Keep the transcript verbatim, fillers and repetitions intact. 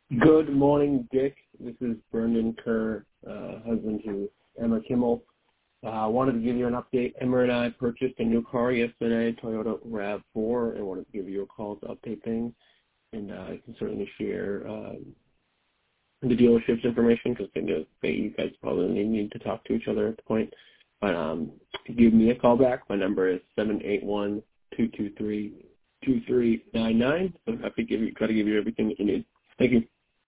Good morning, Dick. This is Brendan Kerr, uh, husband to Emma Kimmel. I uh, wanted to give you an update. Emma and I purchased a new car yesterday, Toyota RAV four, and wanted to give you a call to update things. And uh, I can certainly share um, the dealership's information because I know that you guys probably need to talk to each other at the point. But um, give me a call back. My number is seven eight one, two two three, two three nine nine. So I'm happy to give you, try to give you everything that you need. Thank you.